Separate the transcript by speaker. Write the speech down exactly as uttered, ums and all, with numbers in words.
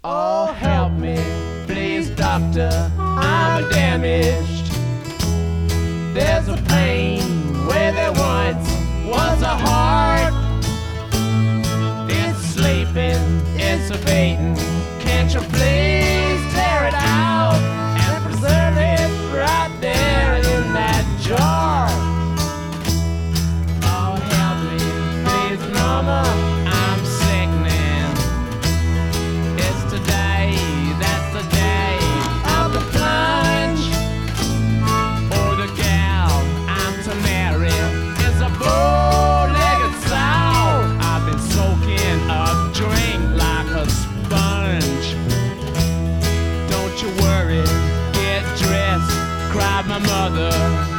Speaker 1: Oh, help me, please, doctor, I'm damaged. There's a pain where there once was a heart. It's sleeping, it's a beating. Can't you please tear it out and preserve it right there in that jar? Oh, help me, please, mama, I'm sickening. It's today, that's the day of the plunge. Oh, the gal I'm to marry is a bow-legged sow. I've been soaking a drink like a sponge. Don't you worry, get dressed, cried my mother.